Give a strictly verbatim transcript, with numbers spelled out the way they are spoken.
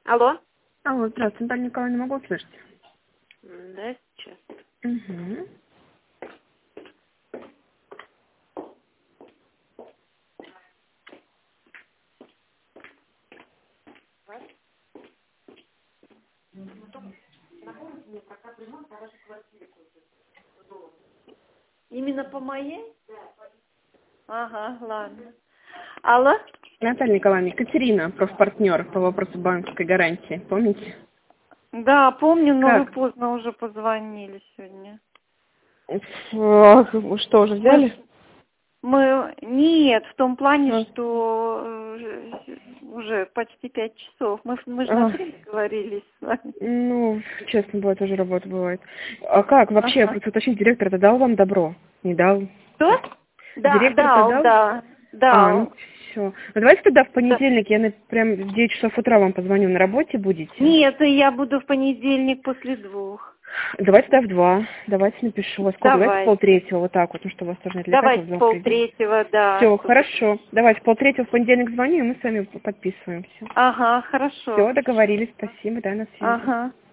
Алло. Алло, здравствуйте, Наталья Николаевна, могу услышать? Да, сейчас. Угу. Именно по моей? Ага, ладно. Алло? Наталья Николаевна, Екатерина, профпартнер по вопросу банковской гарантии, помните? Да, помню, но вы Как? поздно уже позвонили сегодня. Ах, вы что, уже взяли? Мы... Нет, в том плане, А. что э, уже почти пять часов. Мы, мы же на А. три договорились с вами. Ну, честно, бывает, тоже работа бывает. А как вообще, Ага. просто уточнить, директор-то дал вам добро? Не дал? Что? Да, Директор-то дал, дал? да, А, ну дал. все. Ну давайте тогда в Да. понедельник, я на, прям в девять часов утра вам позвоню, на работе будете? Нет, и я буду в понедельник после двух. Давайте тогда в два. Давайте напишу. Во сколько? Давайте в Давайте. полтретьего, вот так вот, ну, чтобы вас тоже не отвлекать, вы в Давайте два придете. полтретьего, да. Все, Чтобы... хорошо. Давайте в полтретьего в понедельник звоню, и мы с вами подписываемся. Ага, хорошо, Все, хорошо. договорились. Спасибо, да, на связи. Ага.